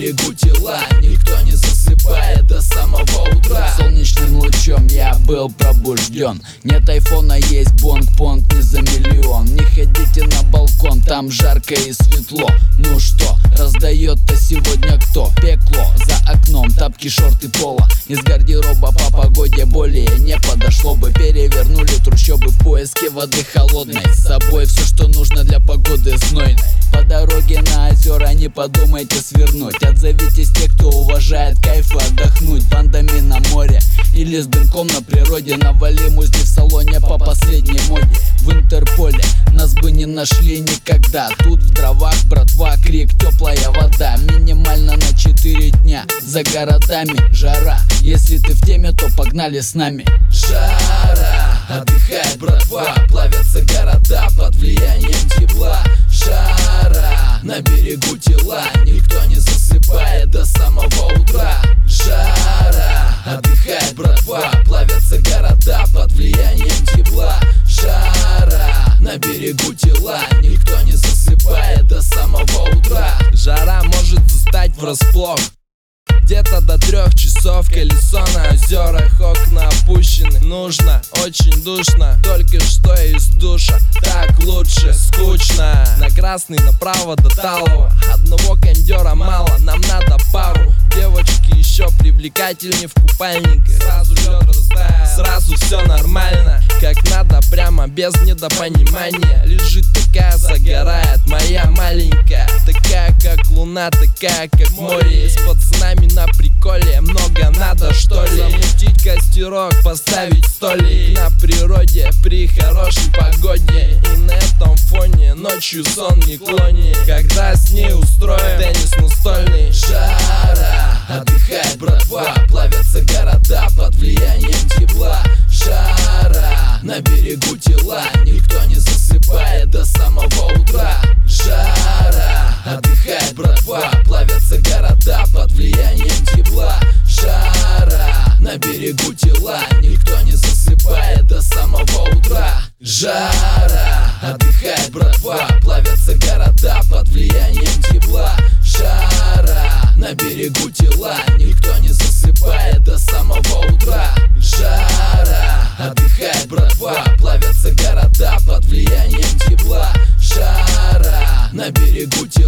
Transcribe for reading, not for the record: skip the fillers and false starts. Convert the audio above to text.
берегу тела, никто не засыпает до самого утра. Солнечным лучом я был пробужден. Нет айфона, есть бонг-понг не за миллион. Не ходите на балкон, там жарко и светло. Ну что, раздает-то сегодня кто? Пекло за окном, тапки, шорты, пола. Из гардероба по погоде более не подошло бы. Перевернули трущобы в поиске воды холодной. С собой все, что нужно для погоды знойной. По дороге на озера не подумайте свернуть. Отзовитесь те, кто уважает кайф и отдохнуть. Бандами на море или с дымком на природе. Навали музни в салоне по последней моде. В Интерполе нас бы не нашли никогда. Тут в дровах, братва, крик, теплая вода. Минимально на 4 дня. За городами жара. Если ты в теме, то погнали с нами. Жара, отдыхает братва, плавятся города под влиянием тепла. Жара, на берегу тела, никто не засыпает до самого утра. Жара, отдыхает братва, плавятся города под влиянием тепла. Жара, на берегу тела, никто не засыпает до самого утра. Жара может застать врасплох. Где-то до 3 часов колесо на озерах, окна опущены. Нужно, очень душно, только что из душа. Так лучше, скучно. На красный направо до талого. Одного кондера мало, нам надо пару. Девочки еще привлекательнее в купальниках. Сразу лед растаял, сразу все нормально. Как надо, прямо без недопонимания. Лежит такая, загорает моя маленькая. Такая как луна, такая как море. С пацанами на приколе, много надо что ли. Замутить костерок, поставить столик на природе при хорошей погоде. И на этом фоне ночью сон не клонит, когда с ней устроим теннис настольный. Жара, отдыхает братва, плавятся города под влиянием тепла. Жара, на берегу тела, никто не засыпает до самого утра. Жара, отдыхает братва, плавятся города под влиянием тепла. Жара, на берегу тела, никто не засыпает до самого утра. Жара, отдыхает братва, плавятся города под влиянием тепла. Жара, на берегу тела, никто не засыпает до самого утра. Жара, отдыхает братва, плавятся города под влиянием тепла. Жара, на берегу тела.